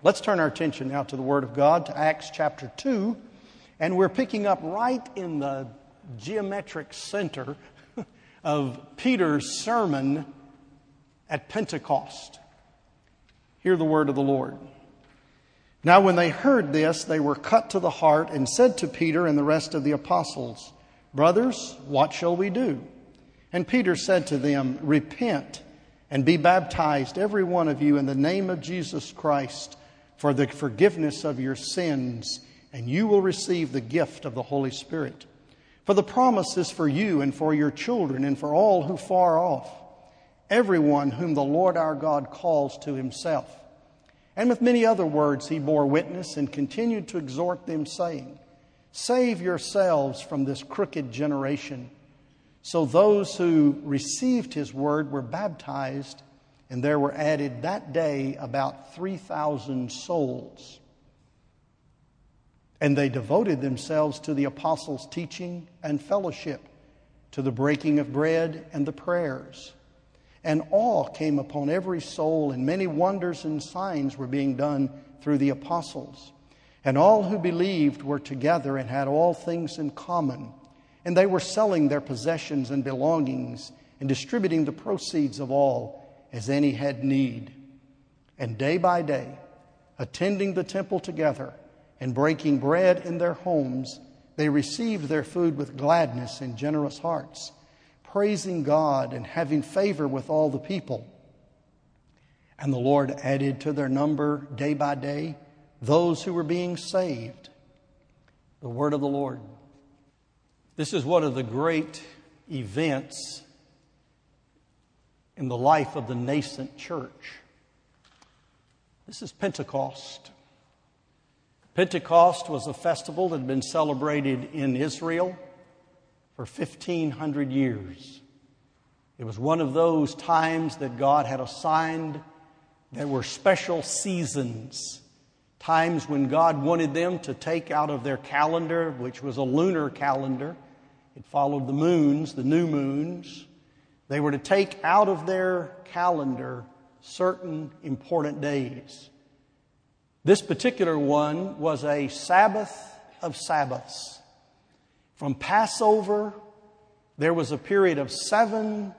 Let's turn our attention now to the Word of God, to Acts chapter 2. And we're picking up right in the geometric center of Peter's sermon at Pentecost. Hear the word of the Lord. Now when they heard this, they were cut to the heart and said to Peter and the rest of the apostles, "Brothers, what shall we do?" And Peter said to them, "Repent and be baptized, every one of you, in the name of Jesus Christ, for the forgiveness of your sins, and you will receive the gift of the Holy Spirit. For the promise is for you and for your children and for all who far off, everyone whom the Lord our God calls to himself." And with many other words he bore witness and continued to exhort them, saying, "Save yourselves from this crooked generation." So those who received his word were baptized, and there were added that day about 3,000 souls. And they devoted themselves to the apostles' teaching and fellowship, to the breaking of bread and the prayers. And awe came upon every soul, and many wonders and signs were being done through the apostles. And all who believed were together and had all things in common. And they were selling their possessions and belongings and distributing the proceeds of all as any had need. And day by day, attending the temple together and breaking bread in their homes, they received their food with gladness and generous hearts, praising God and having favor with all the people. And the Lord added to their number day by day those who were being saved. The word of the Lord. This is one of the great events in the life of the nascent church. This is Pentecost. Pentecost was a festival that had been celebrated in Israel for 1,500 years. It was one of those times that God had assigned that were special seasons, times when God wanted them to take out of their calendar, which was a lunar calendar. It followed the moons, the new moons. They were to take out of their calendar certain important days. This particular one was a Sabbath of Sabbaths. From Passover, there was a period of 7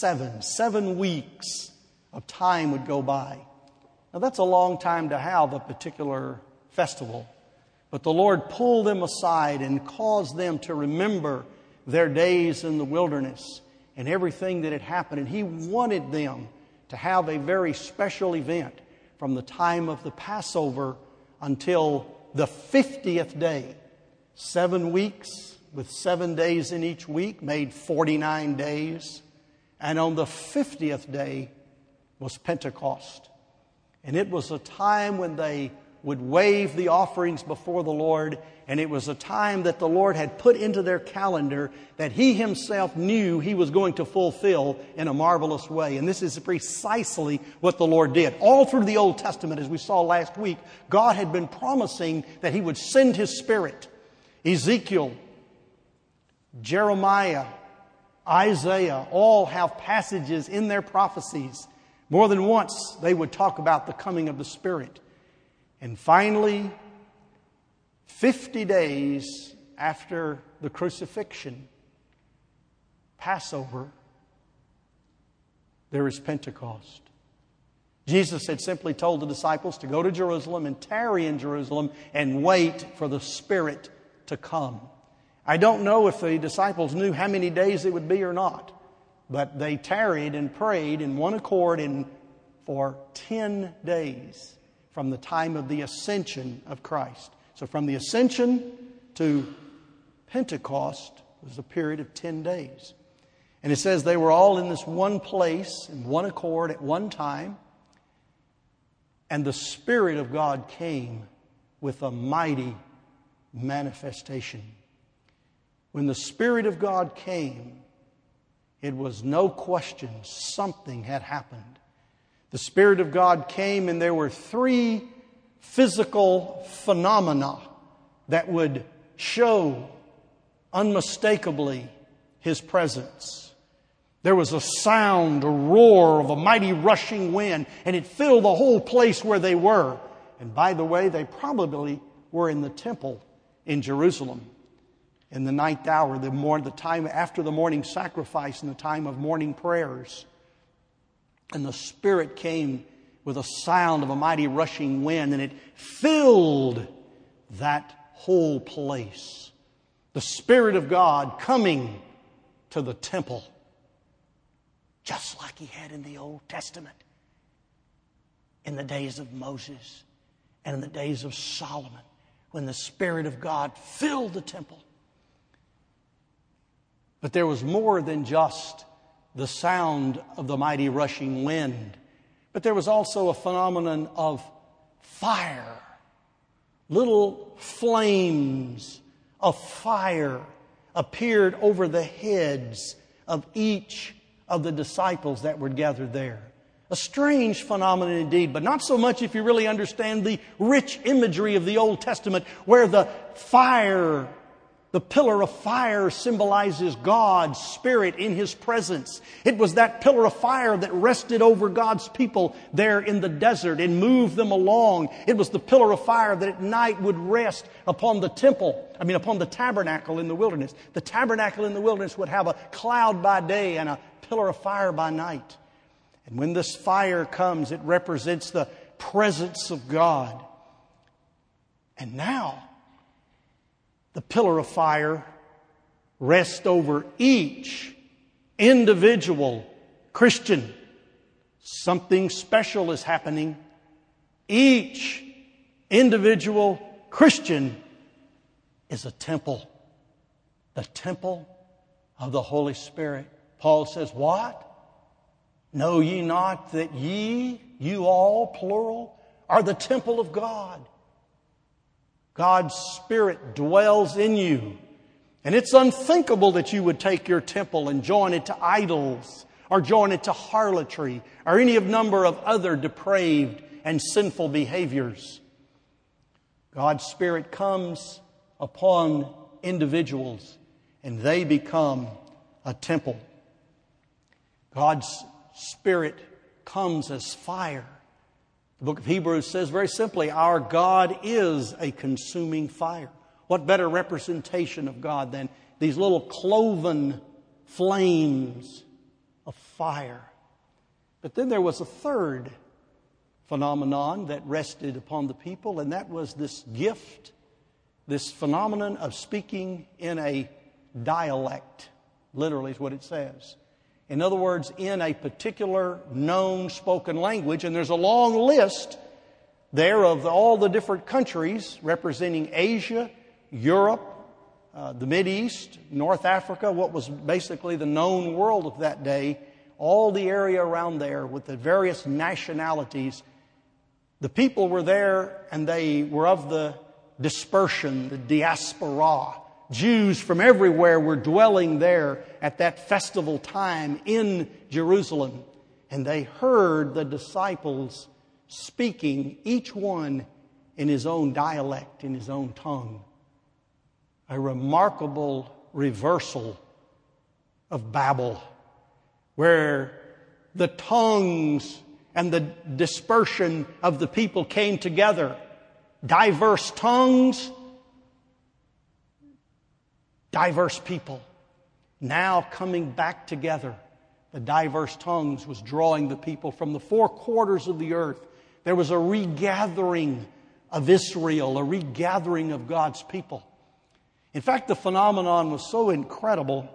weeks of time would go by. Now that's a long time to have a particular festival. But the Lord pulled them aside and caused them to remember their days in the wilderness and everything that had happened. And He wanted them to have a very special event from the time of the Passover until the 50th day. 7 weeks with 7 days in each week made 49 days. And on the 50th day was Pentecost. And it was a time when they would wave the offerings before the Lord. And it was a time that the Lord had put into their calendar that He Himself knew He was going to fulfill in a marvelous way. And this is precisely what the Lord did. All through the Old Testament, as we saw last week, God had been promising that He would send His Spirit. Ezekiel, Jeremiah, Isaiah all have passages in their prophecies. More than once they would talk about the coming of the Spirit. And finally, 50 days after the crucifixion, Passover, there is Pentecost. Jesus had simply told the disciples to go to Jerusalem and tarry in Jerusalem and wait for the Spirit to come. I don't know if the disciples knew how many days it would be or not, but they tarried and prayed in one accord for 10 days from the time of the ascension of Christ. So from the ascension to Pentecost was a period of 10 days. And it says they were all in this one place, in one accord at one time. And the Spirit of God came with a mighty manifestation. When the Spirit of God came, it was no question something had happened. The Spirit of God came and there were 3 physical phenomena that would show unmistakably His presence. There was a sound, a roar of a mighty rushing wind, and it filled the whole place where they were. And by the way, they probably were in the temple in Jerusalem in the ninth hour, the time after the morning sacrifice and the time of morning prayers. And the Spirit came with a sound of a mighty rushing wind, and it filled that whole place. The Spirit of God coming to the temple, just like He had in the Old Testament, in the days of Moses and in the days of Solomon, when the Spirit of God filled the temple. But there was more than just the sound of the mighty rushing wind, but there was also a phenomenon of fire. Little flames of fire appeared over the heads of each of the disciples that were gathered there. A strange phenomenon indeed, but not so much if you really understand the rich imagery of the Old Testament, where the fire, the pillar of fire, symbolizes God's Spirit in His presence. It was that pillar of fire that rested over God's people there in the desert and moved them along. It was the pillar of fire that at night would rest upon the upon the tabernacle in the wilderness. The tabernacle in the wilderness would have a cloud by day and a pillar of fire by night. And when this fire comes, it represents the presence of God. And now, the pillar of fire rests over each individual Christian. Something special is happening. Each individual Christian is a temple. The temple of the Holy Spirit. Paul says, what? Know ye not that ye, you all, plural, are the temple of God? God's Spirit dwells in you. And it's unthinkable that you would take your temple and join it to idols or join it to harlotry or any number of other depraved and sinful behaviors. God's Spirit comes upon individuals and they become a temple. God's Spirit comes as fire. The book of Hebrews says very simply, our God is a consuming fire. What better representation of God than these little cloven flames of fire? But then there was a third phenomenon that rested upon the people, and that was this gift, this phenomenon of speaking in a dialect. Literally is what it says. In other words, in a particular known spoken language. And there's a long list there of all the different countries representing Asia, Europe, the Mideast, North Africa, what was basically the known world of that day, all the area around there with the various nationalities. The people were there and they were of the dispersion, the diaspora. Jews from everywhere were dwelling there at that festival time in Jerusalem. And they heard the disciples speaking, each one in his own dialect, in his own tongue. A remarkable reversal of Babel, where the tongues and the dispersion of the people came together. Diverse tongues, diverse people, now coming back together. The diverse tongues was drawing the people from the four quarters of the earth. There was a regathering of Israel, a regathering of God's people. In fact, the phenomenon was so incredible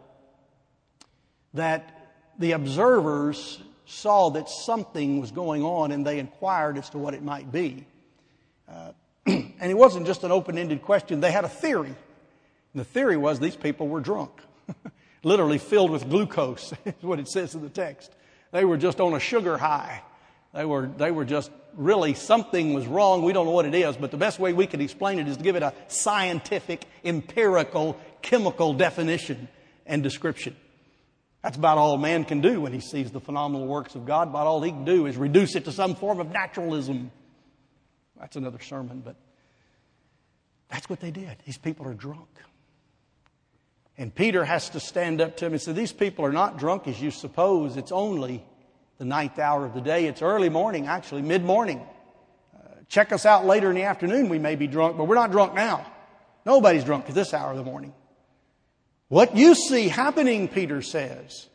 that the observers saw that something was going on and they inquired as to what it might be. And it wasn't just an open-ended question. They had a theory. And the theory was these people were drunk. Literally filled with glucose, is what it says in the text. They were just on a sugar high. They were just really, something was wrong. We don't know what it is, but the best way we can explain it is to give it a scientific, empirical, chemical definition and description. That's about all man can do when he sees the phenomenal works of God. About all he can do is reduce it to some form of naturalism. That's another sermon, but that's what they did. These people are drunk. And Peter has to stand up to him and say, these people are not drunk as you suppose. It's only the ninth hour of the day. It's early morning, actually, mid-morning. Check us out later in the afternoon, we may be drunk, but we're not drunk now. Nobody's drunk at this hour of the morning. What you see happening, Peter says,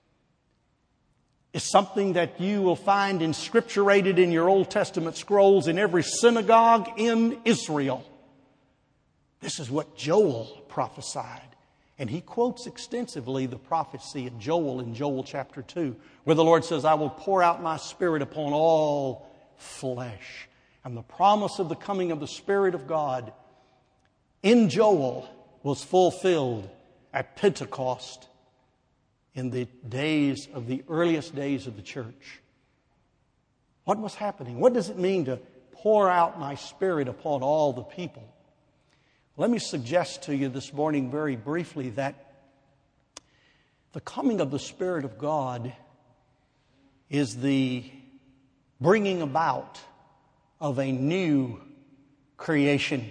is something that you will find inscripturated in your Old Testament scrolls in every synagogue in Israel. This is what Joel prophesied. And he quotes extensively the prophecy of Joel in Joel chapter 2, where the Lord says, I will pour out my Spirit upon all flesh. And the promise of the coming of the Spirit of God in Joel was fulfilled at Pentecost in the days of the earliest days of the church. What was happening? What does it mean to pour out my Spirit upon all the people? Let me suggest to you this morning very briefly that the coming of the Spirit of God is the bringing about of a new creation.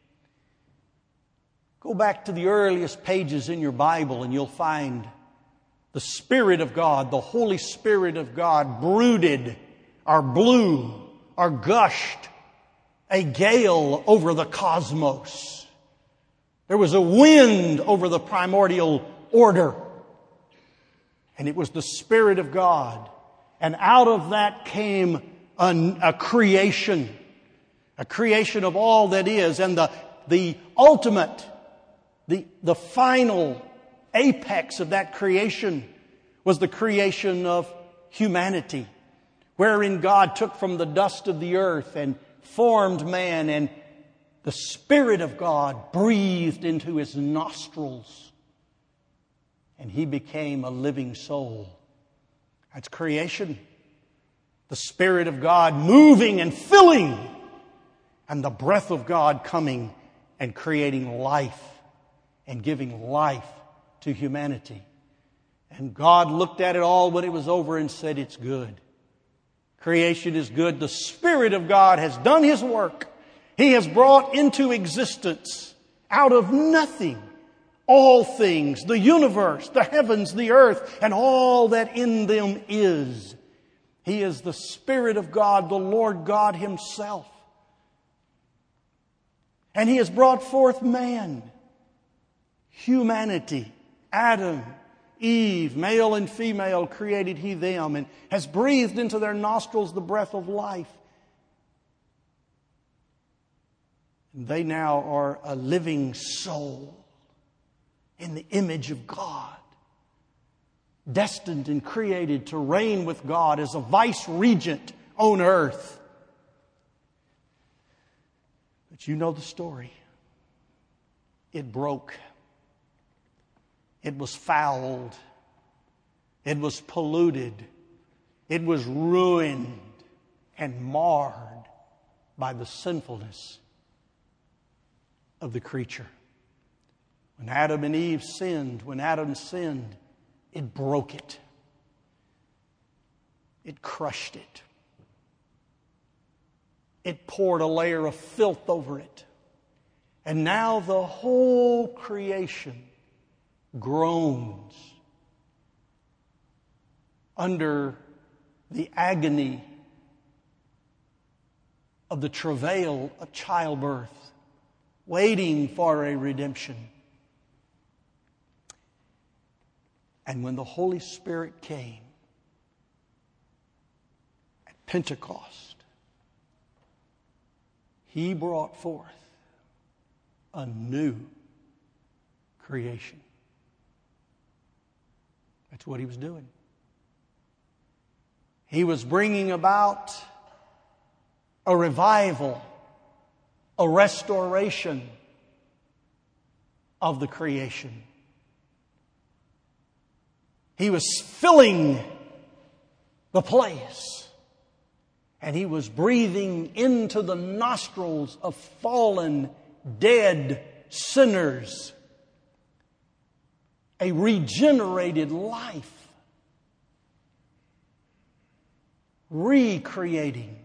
Go back to the earliest pages in your Bible and you'll find the Spirit of God, the Holy Spirit of God brooded or blew or gushed a gale over the cosmos. There was a wind over the primordial order. And it was the Spirit of God. And out of that came a creation of all that is. And the ultimate, the final apex of that creation was the creation of humanity, wherein God took from the dust of the earth and formed man, and the Spirit of God breathed into his nostrils, and he became a living soul. That's creation. The Spirit of God moving and filling, and the breath of God coming and creating life and giving life to humanity. And God looked at it all when it was over and said, it's good. Creation is good. The Spirit of God has done His work. He has brought into existence out of nothing all things, the universe, the heavens, the earth, and all that in them is. He is the Spirit of God, the Lord God Himself. And He has brought forth man, humanity, Adam, Eve, male and female created He them, and has breathed into their nostrils the breath of life. And they now are a living soul in the image of God, destined and created to reign with God as a vice-regent on earth. But you know the story. It broke. It was fouled. It was polluted. It was ruined and marred by the sinfulness of the creature. When Adam and Eve sinned, when Adam sinned, it broke it. It crushed it. It poured a layer of filth over it. And now the whole creation groans under the agony of the travail of childbirth, waiting for a redemption. And when the Holy Spirit came at Pentecost, He brought forth a new creation. That's what He was doing. He was bringing about a revival, a restoration of the creation. He was filling the place, and He was breathing into the nostrils of fallen, dead sinners a regenerated life, recreating.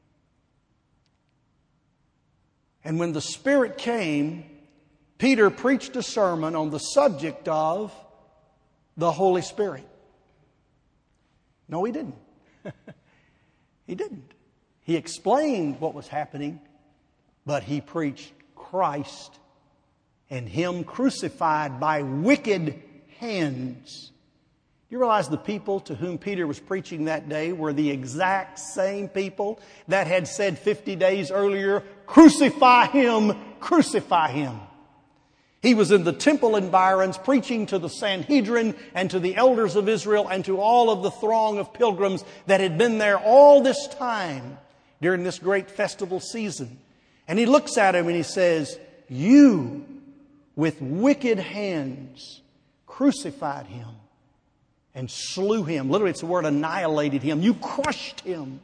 And when the Spirit came, Peter preached a sermon on the subject of the Holy Spirit. No, he didn't. He didn't. He explained what was happening, but he preached Christ and Him crucified by wicked hands. You realize the people to whom Peter was preaching that day were the exact same people that had said 50 days earlier, "Crucify Him, crucify Him." He was in the temple environs preaching to the Sanhedrin and to the elders of Israel and to all of the throng of pilgrims that had been there all this time during this great festival season. And he looks at him and he says, "You with wicked hands crucified Him and slew Him." Literally, it's the word annihilated Him. You crushed Him.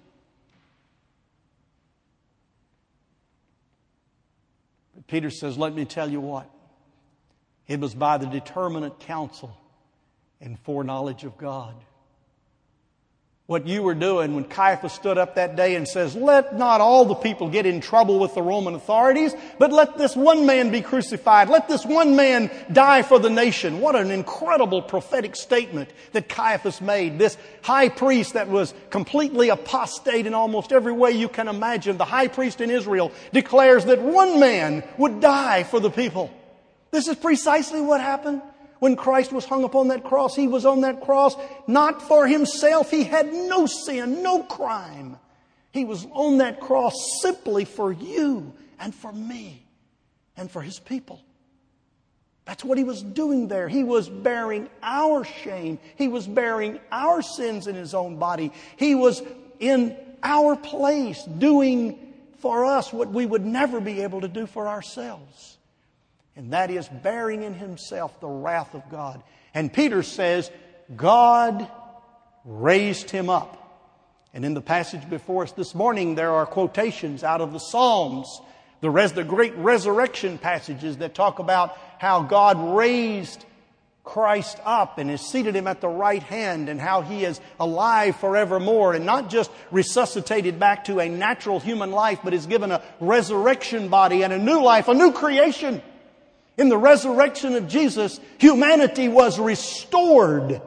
But Peter says, let me tell you what. It was by the determinate counsel and foreknowledge of God. What you were doing when Caiaphas stood up that day and says, "Let not all the people get in trouble with the Roman authorities, but let this one man be crucified. Let this one man die for the nation." What an incredible prophetic statement that Caiaphas made. This high priest that was completely apostate in almost every way you can imagine. The high priest in Israel declares that one man would die for the people. This is precisely what happened. When Christ was hung upon that cross, He was on that cross not for Himself. He had no sin, no crime. He was on that cross simply for you and for me and for His people. That's what He was doing there. He was bearing our shame. He was bearing our sins in His own body. He was in our place doing for us what we would never be able to do for ourselves. And that is bearing in Himself the wrath of God. And Peter says, God raised Him up. And in the passage before us this morning, there are quotations out of the Psalms, the great resurrection passages that talk about how God raised Christ up and has seated Him at the right hand, and how He is alive forevermore, and not just resuscitated back to a natural human life, but is given a resurrection body and a new life, a new creation. In the resurrection of Jesus, humanity was restored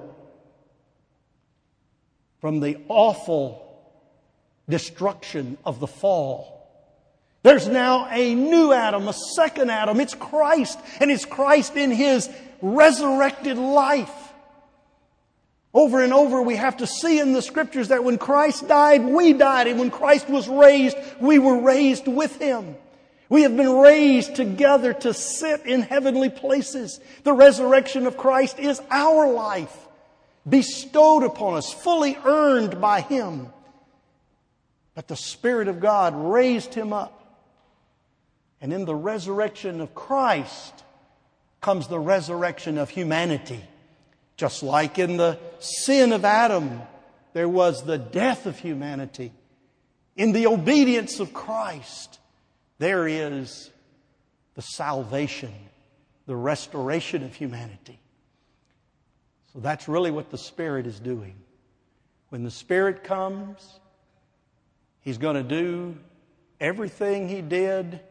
from the awful destruction of the fall. There's now a new Adam, a second Adam. It's Christ, and it's Christ in His resurrected life. Over and over we have to see in the Scriptures that when Christ died, we died. And when Christ was raised, we were raised with Him. We have been raised together to sit in heavenly places. The resurrection of Christ is our life, bestowed upon us, fully earned by Him. But the Spirit of God raised Him up. And in the resurrection of Christ comes the resurrection of humanity. Just like in the sin of Adam, there was the death of humanity. In the obedience of Christ, there is the salvation, the restoration of humanity. So that's really what the Spirit is doing. When the Spirit comes, He's going to do everything He did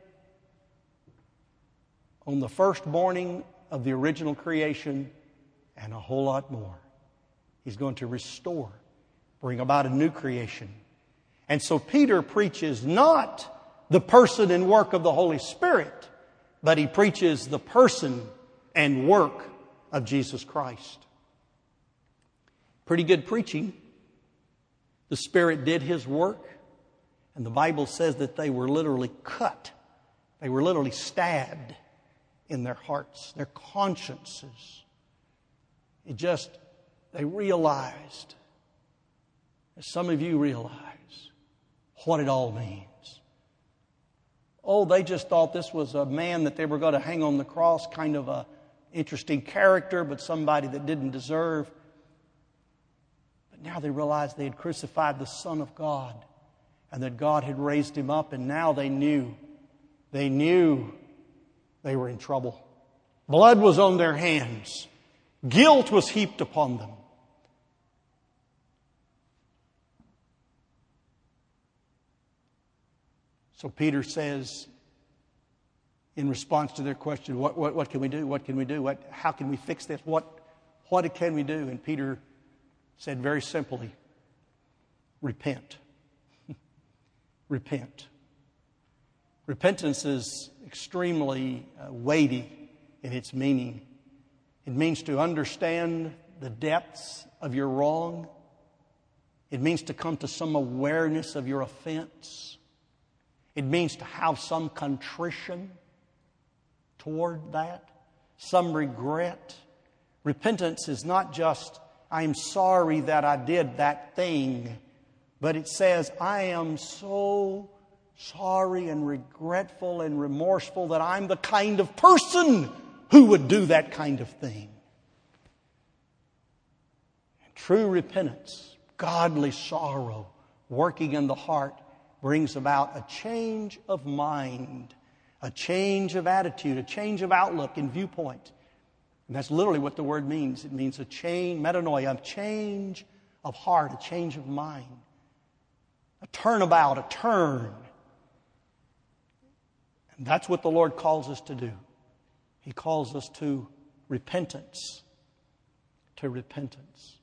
on the first morning of the original creation and a whole lot more. He's going to restore, bring about a new creation. And so Peter preaches not the person and work of the Holy Spirit, but he preaches the person and work of Jesus Christ. Pretty good preaching. The Spirit did His work, and the Bible says that they were literally cut. They were literally stabbed in their hearts, their consciences. They realized, as some of you realize, what it all means. Oh, they just thought this was a man that they were going to hang on the cross, kind of a interesting character, but somebody that didn't deserve. But now they realized they had crucified the Son of God, and that God had raised Him up, and now they knew they were in trouble. Blood was on their hands. Guilt was heaped upon them. So Peter says, in response to their question, what can we do? What can we do? How can we fix this? What can we do? And Peter said very simply, repent. repent. Repentance is extremely weighty in its meaning. It means to understand the depths of your wrong. It means to come to some awareness of your offense. It means to have some contrition toward that, some regret. Repentance is not just, I'm sorry that I did that thing, but it says, I am so sorry and regretful and remorseful that I'm the kind of person who would do that kind of thing. And true repentance, godly sorrow, working in the heart, brings about a change of mind, a change of attitude, a change of outlook and viewpoint. And that's literally what the word means. It means a change, metanoia, a change of heart, a change of mind. A turnabout, a turn. And that's what the Lord calls us to do. He calls us to repentance. To repentance.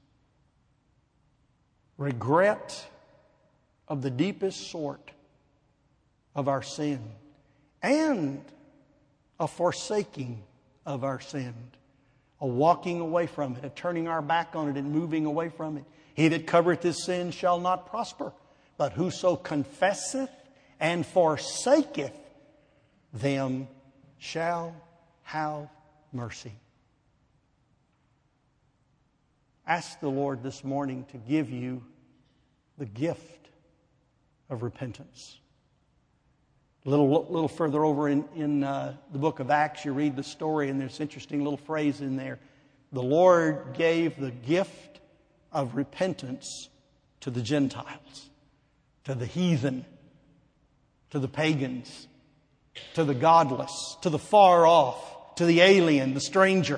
Regret of the deepest sort of our sin. And a forsaking of our sin. A walking away from it. A turning our back on it and moving away from it. He that covereth his sin shall not prosper. But whoso confesseth and forsaketh them shall have mercy. Ask the Lord this morning to give you the gift of repentance. A little further over in the book of Acts, you read the story, and there's an interesting little phrase in there. The Lord gave the gift of repentance to the Gentiles, to the heathen, to the pagans, to the godless, to the far off, to the alien, the stranger.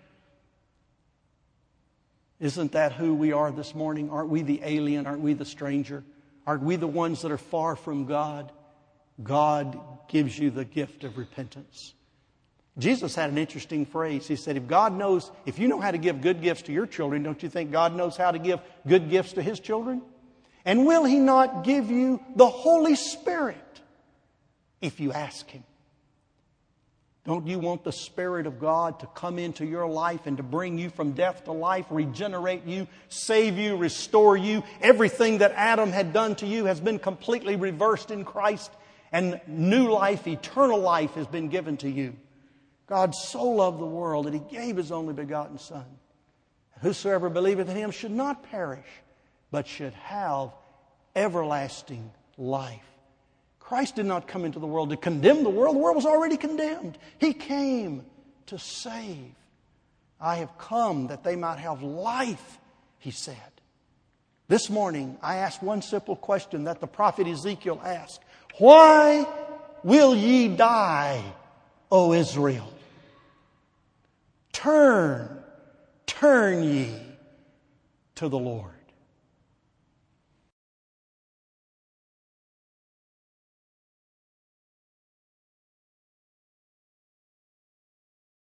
Isn't that who we are this morning? Aren't we the alien? Aren't we the stranger? Aren't we the ones that are far from God? God gives you the gift of repentance. Jesus had an interesting phrase. He said, if you know how to give good gifts to your children, don't you think God knows how to give good gifts to His children? And will He not give you the Holy Spirit if you ask Him? Don't you want the Spirit of God to come into your life and to bring you from death to life, regenerate you, save you, restore you? Everything that Adam had done to you has been completely reversed in Christ, and new life, eternal life has been given to you. God so loved the world that He gave His only begotten Son. Whosoever believeth in Him should not perish, but should have everlasting life. Christ did not come into the world to condemn the world. The world was already condemned. He came to save. I have come that they might have life, He said. This morning, I asked one simple question that the prophet Ezekiel asked. Why will ye die, O Israel? Turn ye to the Lord.